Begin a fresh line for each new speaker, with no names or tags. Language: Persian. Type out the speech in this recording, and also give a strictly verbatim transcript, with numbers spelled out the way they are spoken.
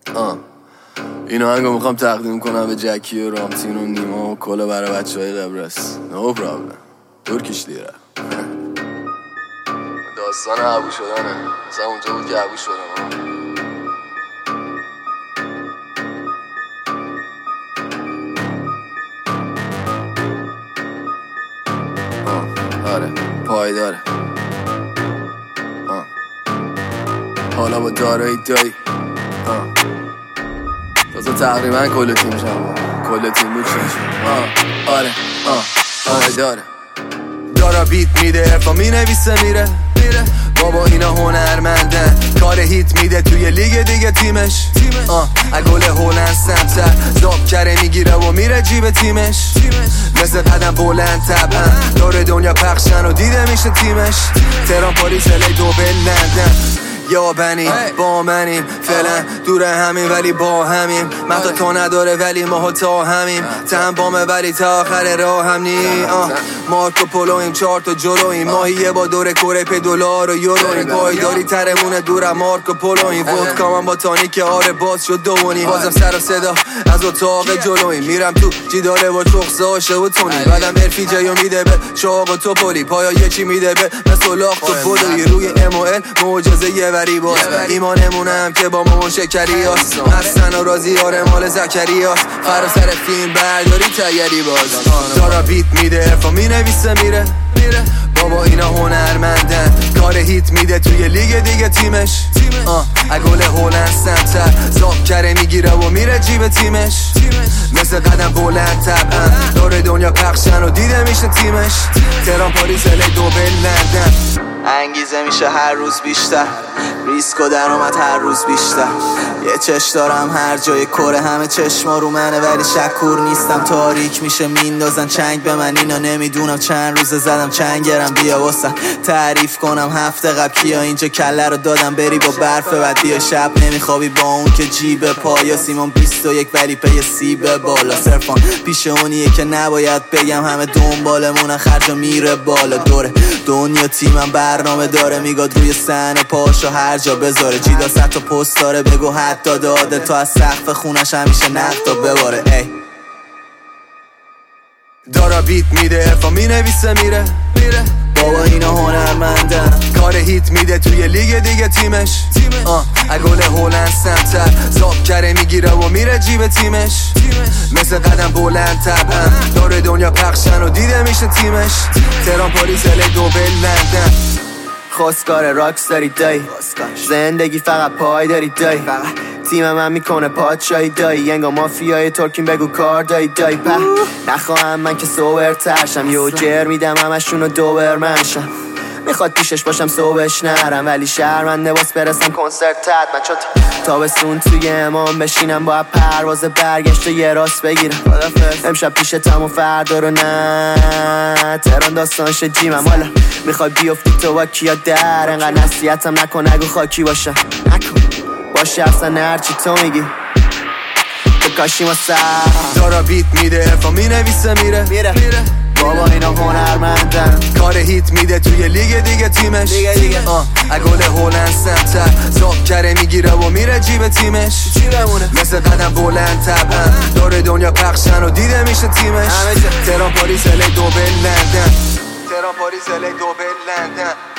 آه این آهنگو میخوام تقدیم کنم به جکی و رامتین و نیما و کلا برای بچه های قبرس. نو پرابلم ترکیش لیره. داستان عبو شدنه، مثلا اونجا بود که عبو شدم. آه آره پایداره. آه حالا با دارایی دایی بازا تقریبا کل تیم شم کل تیم بود شد. آه آره آه آه داره دارا بیت میده ارفا می نویسه میره میره بابا اینا هنرمندن کار هیت میده توی لیگ دیگه تیمش آه اگل هولند سمتر زاب کره میگیره و میره جیب تیمش مثل قدم بلند طبعا دور دنیا پخشن و دیده میشه تیمش تهران پاریس الی دوبل لندن یا بنی با منیم فعلا دور همین ولی با همیم مختا تو نداره ولی ما تا همیم تهم بامه ولی تا آخر راه هم نی مارکو پولویم چهار تا جلویم ماهیه با دور کوره پی دلار و یورویم پایداری ترمونه دورم مارکو پولویم ودکا من با تانیک آره باز شد دوونی بازم سر و صدا از اتاق جلویم میرم تو جیداره و چخزاشه و تونی بعدم ارفی جایو میده به چاق و توپولی پایا یه چی میده به مثل لاخت و پولوی روی ام او ال معجزه یه وری باز ایمانمونم که با مامان شکری هست هستن و رازی آره مال زکری هست فرا سر فیلم برداری تیری باز دارا بیت میده ارفا می نویسه میره میره بابا اینا هنرمندن کار هیت میده توی لیگ دیگه تیمش آه اگل هولند سمتر زاب کره میگیره و میره جیب تیمش مثل قدم بلند طبعا دور دنیا پخشن و دیده میشه تیمش تهران پاریس الی دوبل لندن انگیزه میشه هر روز بیشتر ریسک و درآمد هر روز بیشتر یه چش دارم هر جای کره همه چشما رو منه ولی شکور نیستم تاریک میشه میندازن چنگ به من اینا نمیدونم چند روزه زدم چنگرم بیا واسه تعریف کنم هفته قبل کیا اینجا کله رو دادم بری با برف بعد بیا شب نمیخوابی با اون که جیب پایا سیمون بیست و یک ولی پی سیب بالا صرفان پیش اونیه که نباید بگم همه دنبالمونن خرج و میره بالا دوره دنیا تیمم برنامه داره میگاد روی صحنه پاشو هر جا بذاره جیدا صد تا پست داره بگو حتی داده تا از سقف خونش همیشه نقطا بباره ای دارا بیت میده ارفا می نویسه میره میره بابا اینا هنرمندن کار هیت میده توی لیگ دیگه تیمش آه اگل هولند سمتر زاب کره میگیره و میره جیب تیمش مثل قدم بلند طبعا دور دنیا پخشن و دیده میشه تیمش تهران پاریس الی دوبل لندن خواستگار راکس داری دایی زندگی فقط پای داری دایی تیم من میکنه پادشاهی دایی ینگا مافیای ترکیم بگو کار دایی دایی په نخواهم من که سوبر ترشم یو جر میدم همشونو دوبر منشم میخواد پیشش باشم صبحش نرم ولی شرمنده باز برسم کنسرت تد من چون تابستون توی امام بشینم با پرواز برگشت و یه راست بگیرم امشب پیشتم و فردا رو نه تهران داستانش جیمم حالا میخوای بیفتی تو با کیا در انقدر نصیحتم نکن نگو خاکی باشم نکن باشه اصلا هرچی تو میگی بکاشیم و سر دارا بیت میده ارفا می نویسه میره میره بابا اینا هنرمندن کار هیت میده توی لیگ دیگه تیمش دیگه دیگه آه اگل هولند سمتر زاب کره میگیره و میره جیب تیمش مثل قدم بلند طبعا دور دنیا پخشن و دیده میشه تیمش تهران پاریس الی دوبل لندن تهران پاریس الی دوبل لندن